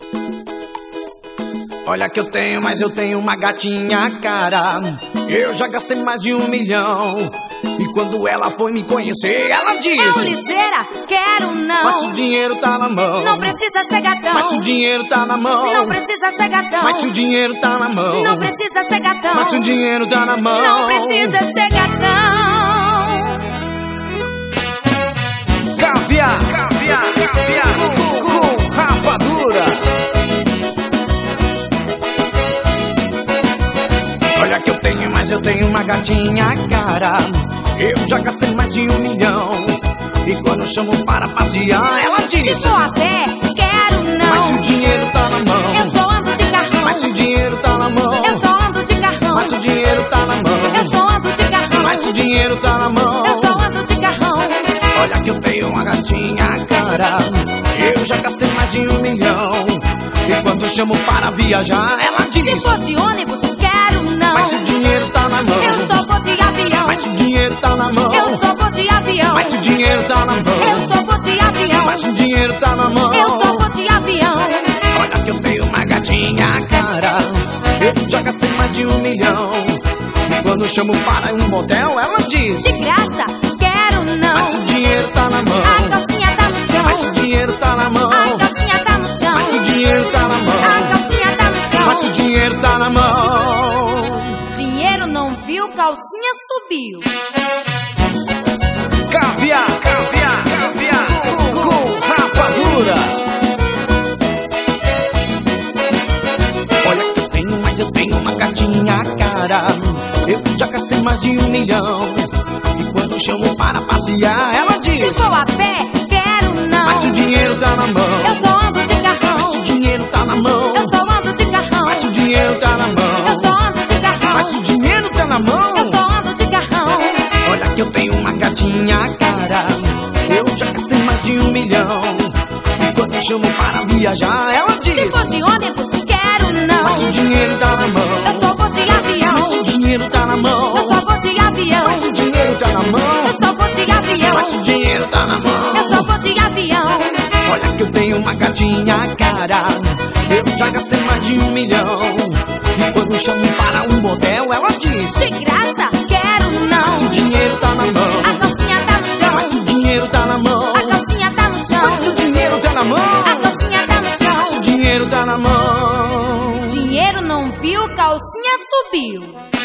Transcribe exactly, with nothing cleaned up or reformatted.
Olha que eu tenho, mas eu tenho uma gatinha, cara. Eu já gastei mais de um milhão. E quando ela foi me conhecer, ela disse: eu liseira, quero não. Mas se o dinheiro tá na mão, não precisa ser gatão. Mas se o dinheiro tá na mão, não precisa ser gatão. Mas se o dinheiro tá na mão, não precisa ser gatão. Mas se o dinheiro tá na mão, não precisa ser gatão. Caviar, caviar, caviar com, com rapadura. Olha que eu tenho, mas eu tenho uma gatinha, cara. Eu já gastei mais de um milhão. E quando eu chamo para passear, ela diz: se for a pé, quero não. Mas se o dinheiro tá na mão, eu só ando de carrão. Mas se o dinheiro tá na mão, eu só ando de carrão. Mas se o dinheiro tá na mão, eu só ando de carrão. Mas se o dinheiro tá na mão, eu só ando de carrão. Olha que eu tenho uma gatinha, cara. Eu já gastei mais de um milhão. E quando eu chamo para viajar, ela diz: se for de ônibus, quero não. Mas se o dinheiro tá na mão, eu só vou de avião. Mas se o dinheiro tá na mão, eu só vou de avião. Mas se o dinheiro tá na mão, eu só vou de avião. Mas se o dinheiro tá na mão, eu só vou de avião. Olha que eu tenho uma gatinha, cara. Eu já gastei mais de um milhão. E quando eu chamo para um motel, ela diz: de graça, quero não. Mas se o dinheiro tá na mão, a calcinha tá no chão. Mas se o dinheiro tá na mão, a calcinha tá no chão. Mas se o dinheiro tá na mão, a calcinha tá no chão. Mas se o dinheiro tá na mão, dinheiro não viu, calcinha subiu. Caviar, caviar, caviar com, com rapadura. Olha que eu tenho, mas eu tenho uma gatinha, cara. Eu já gastei mais de um milhão. E quando eu chamo para passear, ela diz: se for a pé, quero não. Mas se o dinheiro tá na mão, eu só ando de carrão. Mas se o dinheiro tá na mão, eu só ando de carrão. Mas se o dinheiro tá na mão, eu só ando de carrão. Mas se o dinheiro tá na mão, eu só ando de carrão. Olha que eu tenho uma gatinha, cara. Eu já gastei mais de um milhão. E quando eu chamo para viajar, ela diz: se for de ônibus, quero não. Mas se o dinheiro tá na mão, eu só vou de avião. Mas se o dinheiro tá na mão, eu só vou de avião. Mas se o dinheiro tá na mão, eu só vou de avião. Mas se o dinheiro tá na mão, eu só vou de avião. Olha que eu tenho uma gatinha, cara. Eu já gastei mais de um milhão. E quando eu chamo para um motel, ela diz: de graça, quero não. Mas se o dinheiro tá na mão, a calcinha tá no chão. Mas se o dinheiro tá na mão, a calcinha tá no chão. Mas se o dinheiro tá na mão, a calcinha tá no chão. Mas se o dinheiro tá na mão, dinheiro não viu, calcinha subiu.